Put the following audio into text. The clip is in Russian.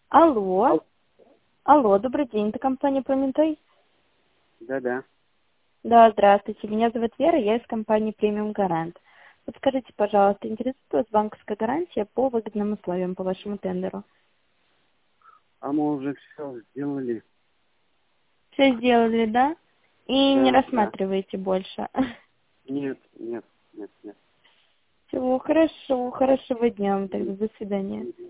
Алло. Алло, добрый день, это компания Прометей? Да-да. Да, здравствуйте, меня зовут Вера, я из компании Премиум Гарант. Подскажите, пожалуйста, интересует вас банковская гарантия по выгодным условиям по вашему тендеру? А мы уже все сделали. Все сделали, да? И не Да, да. рассматриваете больше? Нет, нет, нет, нет. Всего хорошо, хорошего дня вам тогда, до свидания.